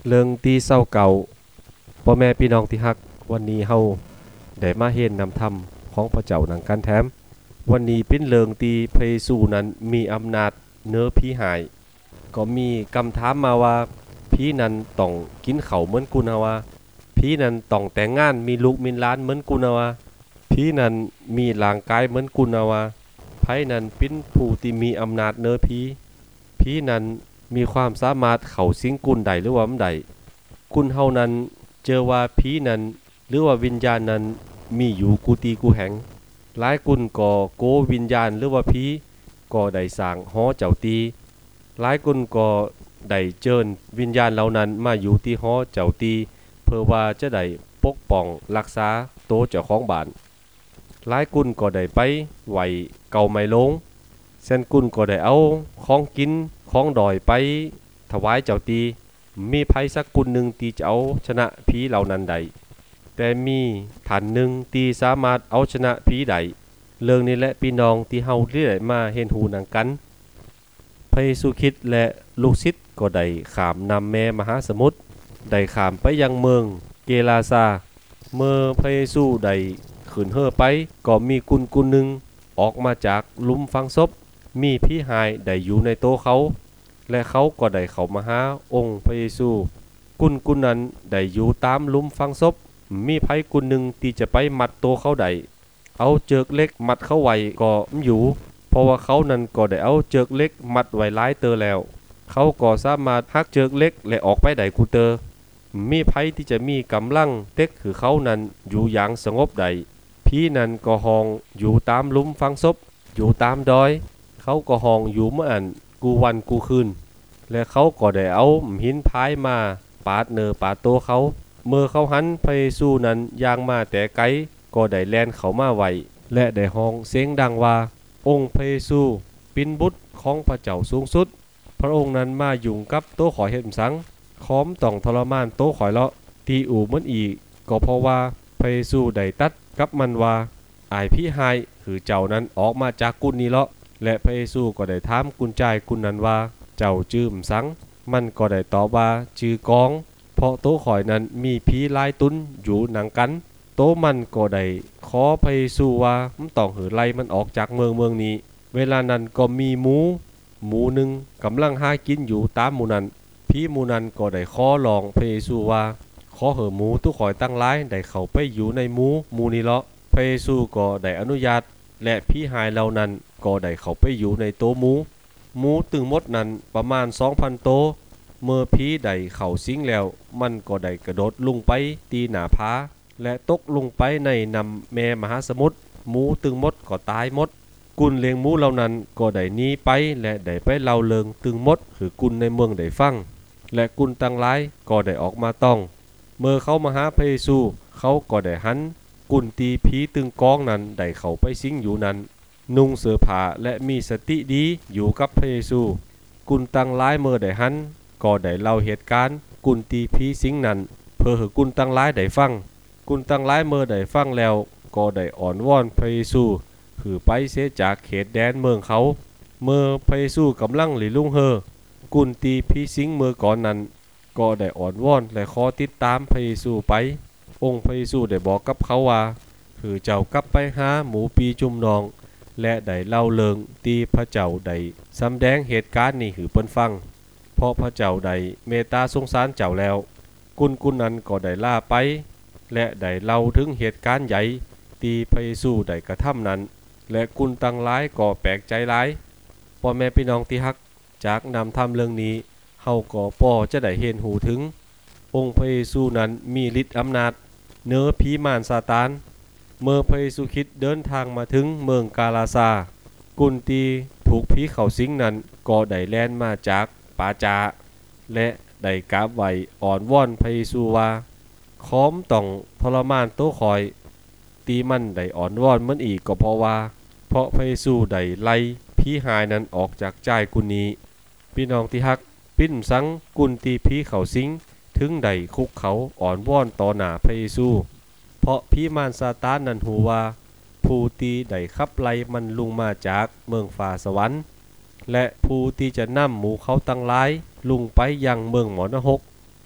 เรื่องที่เศร้าเก่าพ่อแม่พี่น้องที่ฮักวันนี้เฮาได้มาเห็นนำธรรมของพระเจ้าหนังกันแถมวันนี้เป็นเรื่องที่พระเยซูนั้นมีอำนาจเหนือผีหายก็มีคำถามมาว่าผีนั้นต้องกินข้าวเหมือนกุนว่าผีนั้นต้องแต่งงานมีลูกมีหลานเหมือนกุนว่าผีนั้นมีร่างกายเหมือนกุนว่าไผนั้นเป็นผู้ที่มีอำนาจเหนือผีนั้นมีความสามารถเข้าสิงกุนใดหรือว่าบ่ได้กุนเฮานั้นเจอว่าผีนั้นหรือว่าวิญญาณนั้นมีอยู่กูตีกูแหงหลายกุนก็โกวิญญาณหรือว่าผีก็ได้สร้างหอเจ้าตีหลายกุนก็ได้เจิญวิญญาณเหล่านั้นมาอยู่ที่หอเจ้าตีเพื่อว่าจะได้ปกป้องรักษาโตเจ้าของบ้านหลายกุนก็ได้ไปไหวเก่าไม่ลงเส้นกุนก็ได้เอาของกินของดอยไปถวายเจ้าตีมีไผสักกุนหนึ่งที่จะเอาชนะผีเหล่านั้นได้แต่มีท่านหนึ่งที่สามารถเอาชนะผีได้เรื่องนี้แหละพี่น้องที่เฮาได้มาเห็นหูหนังกันพระเยซูคริสต์และลูกศิษย์ก็ได้ข้ามนำแม่มหาสมุทรได้ข้ามไปยังเมืองเกราซาเมื่อพระเยซูได้ขึ้นเฮ่อไปก็มีกุนหนึ่งออกมาจากหลุมฝังศพมีผีหายได้อยู่ในโต๊ะเขาและเขาก็ได้เข้ามาหาองค์พระเยซูกุนนั้นได้อยู่ตามหลุมฝังศพมีไผกุนหนึ่งที่จะไปมัดโตเขาได้เอาเจือกเล็กมัดเขาไว้ก็อยู่เพราะว่าเขานั้นก็ได้เอาเจือกเล็กมัดไว้หลายเตอแล้วเขาก็สามารถหักเจือกเล็กและออกไปได้กูเตอมีไผที่จะมีกำลังเต็กคือเขานั้นอยู่อย่างสงบได้ผีนั้นก็ห้องอยู่ตามหลุมฝังศพอยู่ตามดอยเขาก็ห้องอยู่เมื่ออันกูวันกูคืนและเขาก็ได้เอาหินพายมาปาดเนอปาดโตเขาเมื่อเขาหันพระเยซูนั้นย่างมาแต่ไกลก็ได้แล่นเข้ามาไว้และได้ห้องเสียงดังว่าองค์พระเยซูเป็นบุตรของพระเจ้าสูงสุดพระองค์นั้นมายุ่งกับโตข่อยเฮ็ดสังคอมต้องทรมานโตข่อยเลาะตีอู่มันอีกก็เพราะว่าพระเยซูได้ตัดกับมันว่าอายพี่หายคือเจ้านั้นออกมาจากกุนนี้เลาะและพระเยซูก็ได้ถามกุนใจกุนนั้นว่าเจ้าจื้มสังมันก็ได้ตอบว่าจื้อกองเพราะโตข่อยนั้นมีผีหลายตุนอยู่หนังกันโตมันก็ได้ขอพระเยซูว่ามันต้องหือไล่มันออกจากเมืองนี้เวลานั้นก็มีหมูหนึ่งกำลังหากินอยู่ตามหมู่นั้นผีหมู่นั้นก็ได้ขอร้องพระเยซูว่าขอเหอะหมูทุกข่อยตั้งหลายได้เข้าไปอยู่ในหมู่นี้เลาะพระเยซูก็ได้อนุญาตและผีหายเหล่านั้นก็ได้เข้าไปอยู่ในโตหมูตึงหมดนั้นประมาณ 2,000 โตเมื่อผีได้เข้าสิงแล้วมันก็ได้กระโดดลงไปตีหน้าผาและตกลงไปในนำแม่มหาสมุทรหมูตึงหมดก็ตายหมดกุนเลี้ยงหมูเหล่านั้นก็ได้หนีไปและได้ไปเล่าเริงตึงหมดคือกุนในเมืองได้ฟังและกุนตั้งหลายก็ได้ออกมาต้องเมื่อเขามาหาพระเยซูเขาก็ได้หันกุนตีผีตึงกองนั้นได้เข้าไปสิงอยู่นั้นนุ่งเสื้อผ้าและมีสติดีอยู่กับพระเยซูกุนตั้งหลายเมื่อได้หันก็ได้เล่าเหตุการณ์กุนตีผีสิงนั้นเพื่อให้กุนตั้งหลายได้ฟังกุนตั้งหลายเมื่อได้ฟังแล้วก็ได้อ่อนวอนพระเยซูคือไปเสียจากเขตแดนเมืองเขาเมื่อพระเยซูกำลังหลีลุงเฮอกุนตีผีสิงเมื่อก่อนนั้นก็ได้อ่อนวอนและขอติดตามพระเยซูไปองค์พระเยซูได้บอกกับเขาว่าคือเจ้ากลับไปหาหมูปีจุ่มนองและได้เล่าเริงตีพระเจ้าได้สำแดงเหตุการณ์นี้หือเปิ้นฟังเพราะพระเจ้าได้เมตตาสงสารเจ้าแล้วกุนนั้นก็ได้ลาไปและได้เล่าถึงเหตุการณ์ใหญ่ที่พระเยซูได้กระทำนั้นและกุนตั้งหลายก็แปลกใจหลายพ่อแม่พี่น้องที่ฮักจากนำธรรมเรื่องนี้เฮาก็พอจะได้เห็นหูถึงองค์พระเยซูนั้นมีฤทธิ์อำนาจเหนือผีมารซาตานเมื่อพระเยซูคริสต์เดินทางมาถึงเมืองกาลาซากุนตีถูกผีเข้าสิงนั้นก็ได้แล่นมาจากป่าจาและได้กราบไหว้อ่อนวอนพระเยซูว่าขอมต้องทรมานโตคอยตีมันได้อ่อนวอนมันอีกก็เพราะพระเยซูได้ไล่ผีหายนั้นออกจากใจกุนนี้พี่น้องที่ฮักปิ้นสังกุนตีผีเข้าสิงถึงได้คุกเขาอ่อนวอนต่อหน้าพระเยซูเพราะผีมารซาตานนั้นหูว่าผู้ที่ได้ขับไล่มันลงมาจากเมืองฟ้าสวรรค์และผู้ที่จะนำหมู่เขาตั้งหลายลงไปยังเมืองหมอนรก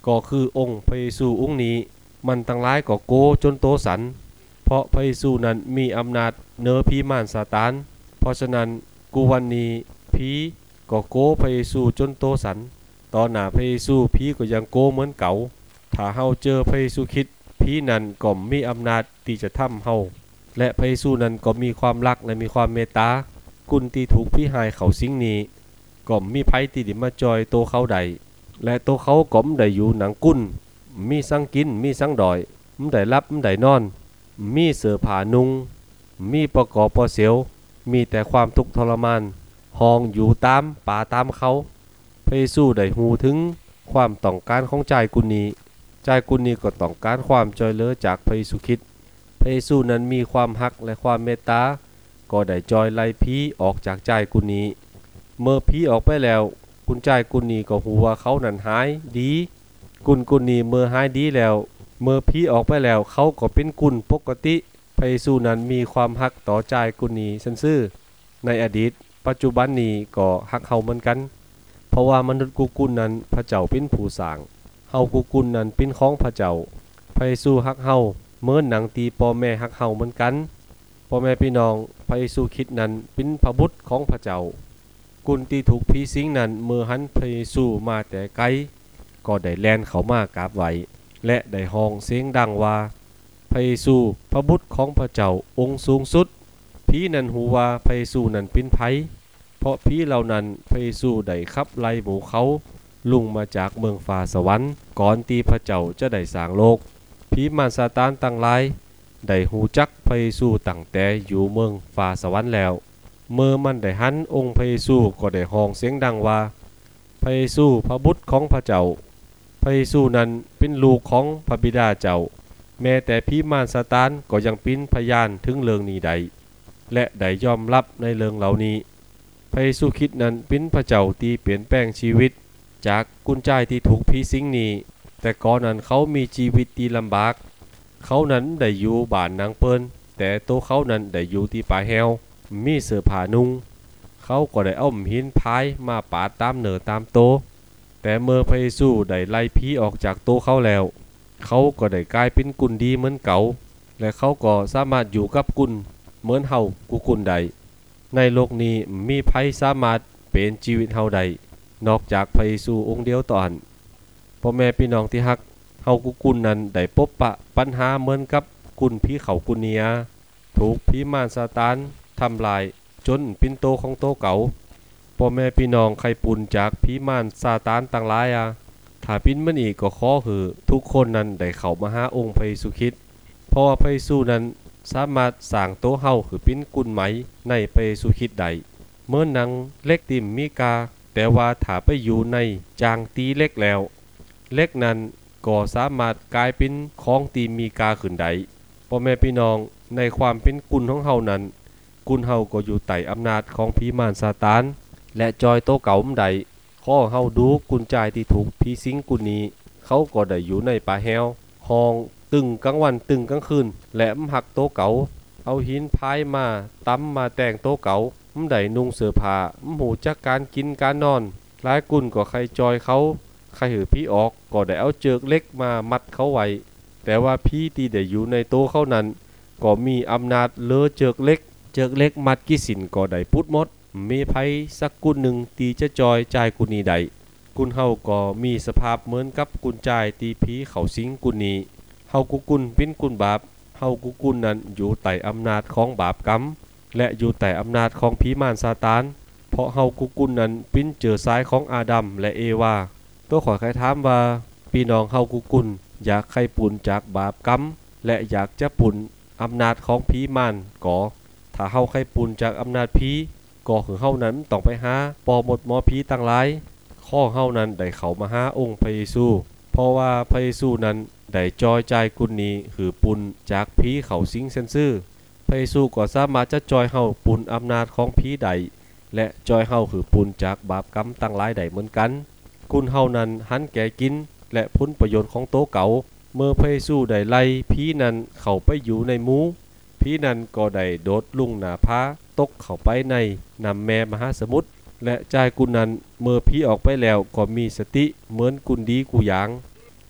ก็คือองค์พระเยซูองค์นี้มันทั้งหลายก็โกจนโตสันเพราะพระเยซูนั้นมีอำนาจเหนือผีมารซาตานเพราะฉะนั้นกูวันนี้ผีก็โกพระเยซูจนโตสันตอนหน้าพระเยซูผีก็ยังโกเหมือนเก่าถ้าเฮาเจอพระเยซูคริสต์ผีนั้นก็มีอำนาจที่จะทำเฮาและพระเยซูนั้นก็มีความรักและมีความเมตตากุนที่ถูกผีหายเขาสิ่งนี้ก็มีภัยที่ดิมาจอยโตเขาใดและโตเขาก็มได้อยู่หนังกุ้นมีสังกินมีสังดอยมได้รับมได้นอนมีเสื้อผ้านุ่งมีประกอบปอเสียวมีแต่ความทุกข์ทรมานห้องอยู่ตามป่าตามเขาพระเยซูได้ฮู้ถึงความต้องการของใจกุนนี้ใจกุนนี้ก็ต้องการความช่วยเหลือจากพระเยซูคริสต์พระเยซูนั้นมีความฮักและความเมตตาก็ได้จอยไล่ผีออกจากใจกุนนี้เมื่อผีออกไปแล้วกุนใจกุนนี้ก็ฮู้ว่าเขานั้นหายดีกุนนี้เมื่อหายดีแล้วเมื่อผีออกไปแล้วเขาก็เป็นกุนปกติพระเยซูนั้นมีความฮักต่อใจกุนนี้ซื่อในอดีตปัจจุบันนี้ก็ฮักเฮาเหมือนกันเพราะว่ามนุษย์กุนนั้นพระเจ้าเป็นผู้สร้างเฮากุนนั้นเป็นของพระเจ้าพระเยซูฮักเฮาเหมือนหนังตีพ่อแม่ฮักเฮาเหมือนกันพ่อแม่พี่น้องพระเยซูคริสต์นั้นเป็นพระบุตรของพระเจ้ากุนที่ถูกผีสิงนั้นเมื่อหันพระเยซูมาแต่ไกลก็ได้แล่นเข้ามากราบไหว้และได้ฮ้องเสียงดังว่าพระเยซูพระบุตรของพระเจ้าองค์สูงสุดผีนั้นฮู้ว่าพระเยซูนั้นเป็นไผเพราะผีเหล่านั้นพระเยซูได้ขับไล่หมู่เขาลุงมาจากเมืองฟ้าสวรรค์ก่อนที่พระเจ้าจะได้สร้างโลกผีมารซาตานตั้งหลายได้ฮู้จักพระเยซูตั้งแต่อยู่เมืองฟ้าสวรรค์แล้วเมื่อมันได้หันองค์พระเยซูก็ได้ฮ้องเสียงดังว่าพระเยซูพระบุตรของพระเจ้าพระเยซูนั้นเป็นลูกของพระบิดาเจ้าแม้แต่ผีมารซาตานก็ยังเป็นพยานถึงเรื่องนี้ใดและได้ยอมรับในเรื่องเหล่านี้พระเยซูคริสต์นั้นเป็นพระเจ้าที่เปลี่ยนแปลงชีวิตจากกุญแจที่ถูกผีสิงนี้แต่ก่อนนั้นเขามีชีวิตที่ลำบากเขานั้นได้อยู่บ้านนางเปิ้นแต่โตเขานั้นได้อยู่ที่ป่าแฮวมีเสื้อผ้านุ่งเขาก็ได้เอาหินพายมาปาดตามเหนือตามโตแต่เมื่อพระเยซูได้ไล่ผีออกจากโตเขาแล้วเขาก็ได้กลายเป็นกุนดีเหมือนเก่าและเขาก็สามารถอยู่กับกุนเหมือนเฮากุนใดในโลกนี้มีไผสามารถเป็นชีวิตเฮาใดนอกจากพระเยซูองค์เดียวต่อหันพ่อแม่พี่น้องที่ฮักเฮากุนนั้นได้พบปะปัญหาเหมือนกับกุนผีเขากุนเนียถูกผีมารซาตานทำลายจนเป็นโตของโตเก่าพ่อแม่พี่น้องใครปุ่นจากผีมารซาตานต่างหลายถ้าปิ้นมันอีกก็ขอคือทุกคนนั้นได้เข้ามาหาองค์พระเยซูคริสต์เพราะว่าพระเยซูนั้นสามารถสร้างโตเฮาคือปิ้นกุนไหมในพระเยซูคริสต์ได้เมื่อนังเล็กติมมีกาแต่ว่าถ้าไปอยู่ในจางตีเล็กแล้วเล็กนั้นก็สามารถกลายเป็นของตีมีกาขึ้นได้พ่อแม่พี่น้องในความเป็นกุนของเฮานั้นกุนเฮาก็อยู่ใต้อำนาจของผีมารซาตานและจอยโตเก่าใดข้อเฮาดูกุญแจที่ถูกผีสิงกุนนี้เขาก็ได้อยู่ในป่าแฮวห้องตึงกลางวันตึงกลางคืนและหักโตเก่าเอาหินพายมาตั้มมาแต่งโตเก่าได้นุ่งเสื้อผ้าหูจักการกินการนอนหลายกุนก็ใครจอยเขาใครหือพี่ออกก็ได้เอาเจือกเล็กมามัดเขาไว้แต่ว่าพี่ที่ได้อยู่ในโตเขานั้นก็มีอำนาจเลอเจือกเล็กมัดกิสินก็ได้พุดมดมีไผสักกุนหนึ่งตีจะจอยจ่ายกุนีใดกุนเฮาก็มีสภาพเหมือนกับกุนจ่ายตีผีเขาสิงกุนีเฮากุนเป็นกุนบาปเฮากุนนั้นอยู่ใต้อำนาจของบาปกรรมและอยู่ใต้อำนาจของผีมารซาตานเพราะเฮากุนนั้นเป็นเจอซ้ายของอาดัมและเอวาตัวขอใครถามว่าพี่น้องเฮากุนอยากใครปุ่นจากบาปกรรมและอยากจะปุ่นอำนาจของผีมารก่อถ้าเฮาใครปุ่นจากอำนาจผีก็คือเฮานั้นต้องไปหาปอหมดหมอผีต่างหลายข้อเฮานั้นได้เข้ามาหาองค์พระเยซูเพราะว่าพระเยซูนั้นได้จอยใจกุนนี้คือปุ่นจากผีเขาสิงซื่อพระเยซูก็สามารถจะจอยเฮาปุ่นอำนาจของผีใดและจอยเฮาคือปุ่นจากบาปกรรมต่างหลายได้เหมือนกันกุนเฮานั้นหันแก่กินและผลประโยชน์ของโตเก่าเมื่อพระเยซูได้ไล่ผีนั้นเข้าไปอยู่ในหมู่ผีนั้นก็ได้โดดลุ่งหน้าผาตกเข้าไปในน้ำแม่มหาสมุทรและใจกุนนั้นเมื่อผีออกไปแล้วก็มีสติเหมือนกุนดีกูหยาง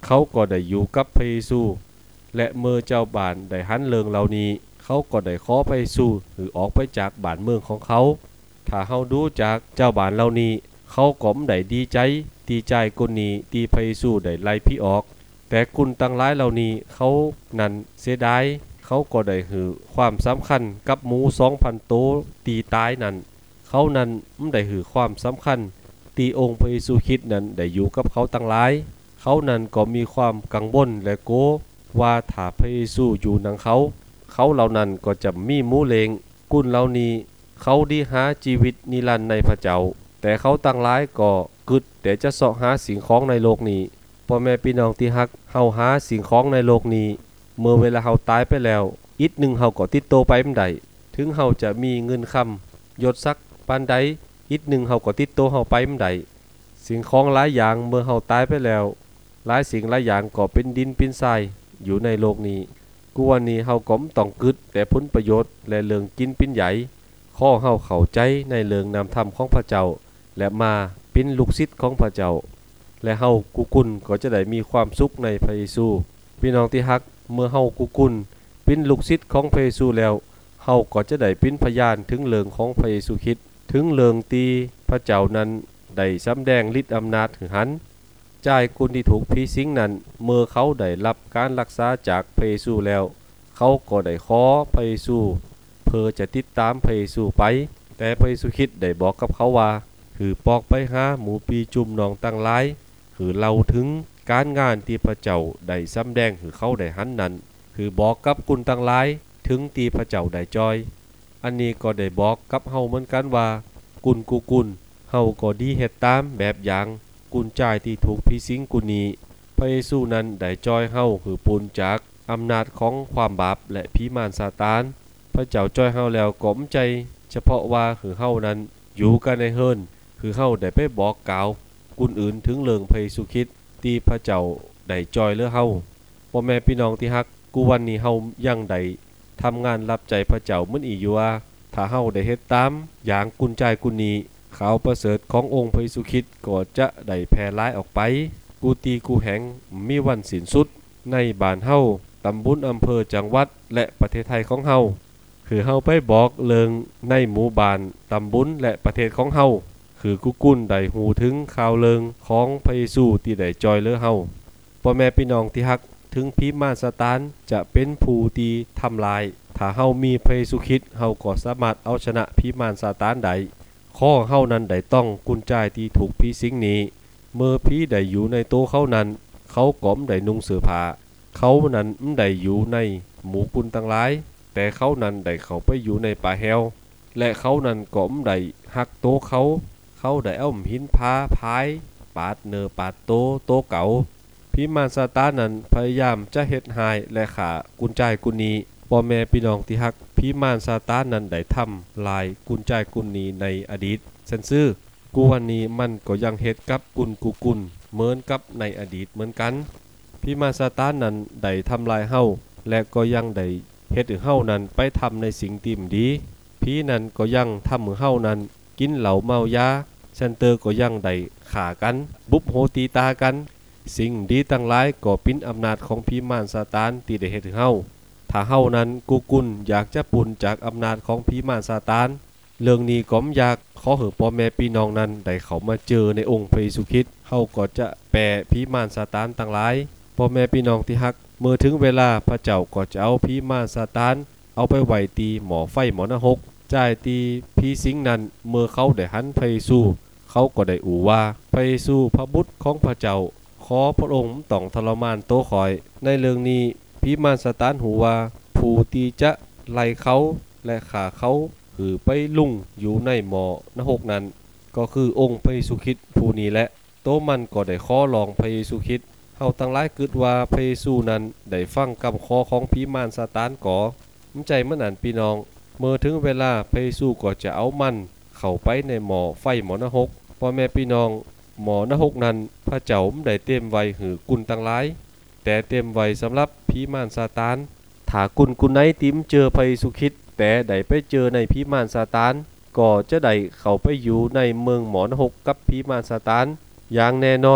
เขาก็ได้อยู่กับพระเยซูและเมื่อเจ้าบ้านได้หันเลิงเหล่านี้เขาก็ได้ขอพระเยซูหรือออกไปจากบ้านเมืองของเขาถ้าเฮาดูจากเจ้าบ้านเหล่านี้เขาก็บ่ได้ดีใจคนนี้ที่พระเยซูได้ไล่ผีออกแต่คุณตั้งหลายเหล่านี้เขานั้นเสียดายเขาก็ได้หือความสำคัญกับหมู 2,000 โตตีตายนั้นเขานั้นบ่ได้หือความสำคัญที่องค์พระเยซูคริสต์นั้นได้อยู่กับเขาตั้งหลายเขานั้นก็มีความกังวลและโกว่าถ้าพระเยซูอยู่นังเขาเหล่านั้นก็จะมีหมู่เลงกุนเหล่านี้เขาดีหาชีวิตนิรันดร์ในพระเจ้าแต่เขาตั้งหลายก็กึดแต่จะเสาะหาสิ่งของในโลกนี้พ่อแม่พี่น้องที่ฮักเฮาหาสิ่งของในโลกนี้เมื่อเวลาเฮาตายไปแล้วอีกนึงเฮาก็ติดโตไปบ่ได้ถึงเฮาจะมีเงินคำยศศักดิ์ปานใดอีกนึงเฮาก็ติดโตเฮาไปบ่ได้สิ่งของหลายอย่างเมื่อเฮาตายไปแล้วหลายสิ่งหลายอย่างก็เป็นดินเป็นทรายอยู่ในโลกนี้กูวันนี้เฮาก็ต้องกึดแต่ผลประโยชน์และเรื่องกินเป็นใหญ่ข้อเฮาเข้าใจในเรื่องนามธรรมของพระเจ้าและมาเป็นลูกศิษย์ของพระเจ้าและเฮากุกุลก็จะได้มีความสุขในพระเยซูพี่น้องที่ฮักเมื่อเฮากุกุลเป็นลูกศิษย์ของพระเยซูแล้วเฮาก็จะได้เป็นพยานถึงเรื่องของพระเยซูคริสต์ถึงเรื่องที่พระเจ้านั้นได้สำแดงฤทธิ์อำนาจถึงหันจ่ายคุณที่ถูกผีสิงนั้นเมื่อเขาได้รับการรักษาจากพระเยซูแล้วเขาก็ได้ขอพระเยซูเพื่อจะติดตามพระเยซูไปแต่พระเยซูคริสต์ได้บอกกับเขาว่าคือปอกไปหาหมูปีจุ่มนองตั้งหลายคือเล่าถึงการงานที่พระเจ้าได้สำแดงคือเขาได้หันนั้นคือบอกกับคุณตั้งหลายถึงที่พระเจ้าได้จอยอันนี้ก็ได้บอกกับเฮาเหมือนกันว่ากุนเฮาก็ดีเฮ็ดตามแบบอย่างกุนจ่ายที่ถูกผีสิงกุนนี้พระเยซูนั้นได้จอยเฮาคือปูนจากอำนาจของความบาปและผีมารซาตานพระเจ้าจอยเฮาแล้วก็มใจเฉพาะว่าคือเฮานั้นอยู่กันในเฮิรนคือเฮาได้ไปบอกกล่าวกุนอื่นถึงเรื่องพระเยซูคริสต์ที่พระเจ้าได้จอยเหลือเฮาพ่อแม่พี่น้องที่ฮักกูวันนี้เฮายังได้ทำงานรับใจพระเจ้าเหมือนอีกอยู่ว่าถ้าเฮาได้เฮ็ดตามอย่างกุนใจกุนนี้ข่าวประเสริฐขององค์พระเยซูคริสต์ก็จะได้แพร่หลายออกไปกูตีกูแหงมีวันสิ้นสุดในบ้านเฮาตำบลอำเภอจังหวัดและประเทศไทยของเฮาคือเฮาไปบอกเรื่องในหมู่บ้านตำบลและประเทศของเฮาคือกุกุนได้หูถึงข่าวเรื่องของพระเยซูที่ได้จอยเหลือเฮาพ่อแม่พี่น้องที่ฮักถึงผีมารซาตานจะเป็นผู้ที่ทำลายถ้าเฮามีพระเยซูคริสต์เฮาก็สามารถเอาชนะผีมารซาตานได้ข้อเฮานั้นได้ต้องกุญแจที่ถูกผีสิงนี้เมื่อผีได้อยู่ในโตเขานั้นเขาก็บ่ได้นุ่งเสื้อผ้าเขานั้นบ่ได้อยู่ในหมู่กุนต่างหลายแต่เขานั้นได้เข้าไปอยู่ในป่าแฮวและเขานั้นก็บ่ได้ฮักโตเขาได้เอาหินพาพายปาดเนอปาดโตเก่าผีมารซาตานนั้นพยายามจะเฮ็ดหายและฆ่ากุญแจกุนนี้พ่อแม่พี่น้องที่ฮักผีมารซาตานนั้นได้ทำลายกุญแจกุนนี้ในอดีตซั่นซื่อกูวันนี้มันก็ยังเฮ็ดกับกุนเหมือนกับในอดีตเหมือนกันผีมารซาตานนั้นได้ทำลายเฮาและก็ยังได้เฮ็ดให้เฮานั้นไปทำในสิ่งที่บ่ดีผีนั้นก็ยังทำให้เฮานั้นกินเหล้าเมายาเซนเตอร์ก็ยังได้ฆ่ากันบุบโหตีตากันสิ่งดีต่างหลายก็เป็นอำนาจของผีมารซาตานที่ได้เฮ็ดให้เฮาถ้าเฮานั้นกุนอยากจะปุนจากอำนาจของผีมารซาตานเรื่องนี้ก็อยากขอให้พ่อแม่พี่น้องนั้นได้เข้ามาเจอในองค์พระเยซูคริสต์เฮาก็จะแปรผีมารซาตานต่างหลายพ่อแม่พี่น้องที่ฮักเมื่อถึงเวลาพระเจ้าก็จะเอาผีมารซาตานเอาไปไว้ตีหมอไฟหมอนรกจ่ายตีผีสิงนั้นเมื่อเขาได้หันพระเยซูเขาก็ได้อู่ว่าพระเยซูพระบุตรของพระเจ้าขอพระองค์ต้องทรมานโตคอยในเรื่องนี้ผีมารซาตานหูว่าผู้ที่จะไล่เขาและฆ่าเขาคือไปลุ่งอยู่ในหมอนรกนั้นก็คือองค์พระเยซูคริสต์ผู้นี้แหละโตมันก็ได้ขอร้องพระเยซูคริสต์เฮาทั้งหลายคิดว่าพระเยซูนั้นได้ฟังคำขอของผีมารซาตานก่อมใจมันอันพี่น้องเมื่อถึงเวลาพระเยซูก็จะเอามันเข้าไปในหมอไฟหมอนรกพ่อแม่พี่น้องหมอนรกนั้นพระเจ้าได้เตรียมไว้ให้กุนทั้งหลายแต่เตรียมไว้สำหรับผีมารซาตานถ้ากุนไหนติมเจอพระเยซูคริสต์แต่ได้ไปเจอในผีมารซาตานก็จะได้เข้าไปอยู่ในเมืองหมอนรกกับผีมารซาตานอย่างแน่นอน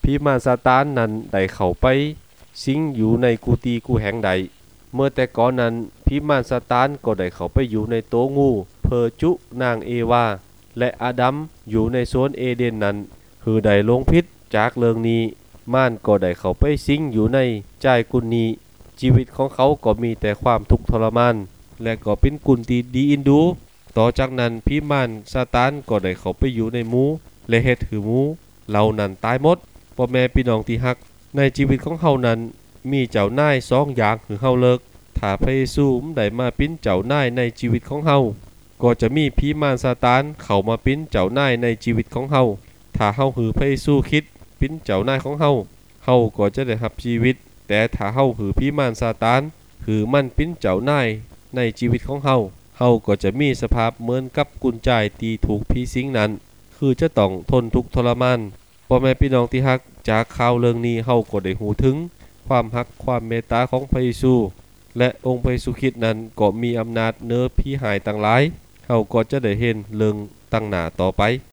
ผีมารซาตานนั้นได้เข้าไปสิงอยู่ในกุฏิกูแห่งใดเมื่อแต่ก่อนนั้นผีมารซาตานก็ได้เข้าไปอยู่ในโตงูเพอจุนางเอวาและอาดัมอยู่ในสวนเอเดนนั้นคือได้ลงพิษจากเรื่องนี้มารก็ได้เข้าไปสิงอยู่ในใจกุนนี้ชีวิตของเขาก็มีแต่ความทุกข์ทรมานและก็เป็นกุนที่ดีอินดูต่อจากนั้นผีมารซาตานก็ได้เข้าไปอยู่ในหมู่และเฮ็ดให้หมู่เหล่านั้นตายหมดพ่อแม่พี่น้องที่ฮักในชีวิตของเฮานั้นมีเจ้านาย2อย่างคือเฮาเลิกถ้าพระเยซูได้มาเป็นเจ้านายในชีวิตของเฮาก็จะมีผีมารซาตานเข้ามาเป็นเจ้านายในชีวิตของเฮาถ้าเฮาหือพระเยซูคริสต์เป็นเจ้านายของเฮาเฮาก็จะได้รับชีวิตแต่ถ้าเฮาหือผีมารซาตานคือมันเป็นเจ้านายในชีวิตของเฮาก็จะมีสภาพเหมือนกับกุญแจที่ถูกผีสิงนั้นคือจะต้องทนทุกข์ทรมานพ่อแม่พี่น้องที่ฮักจากข่าวเรื่องนี้เฮาก็ได้หูถึงความฮักความเมตตาของพระเยซูและองค์พระเยซูคริสต์นั้นก็มีอำนาจเหนือผีหายต่างหลายเฮาก็จะได้เห็นเรื่องตั้งหน้าต่อไป